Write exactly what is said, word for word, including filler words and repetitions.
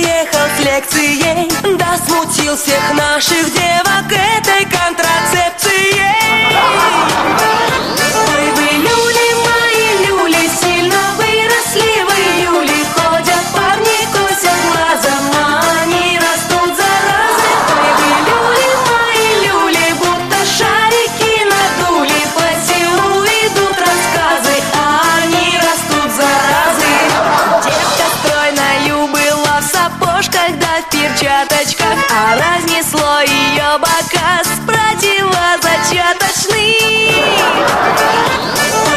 приехал с лекцией, да смутил всех наших девок этой контрацепцией. Ой, вы, люли, мои люли, сильно выросли в июле. Ходят парни, косят глазом, а они растут заразы. Ой, вы, люли, мои люли, будто шарики надули. По селу идут рассказы, а они растут заразы. Девка стройною была в сапожках да в перчаточках, а разнесло ее бока с противозачаточных.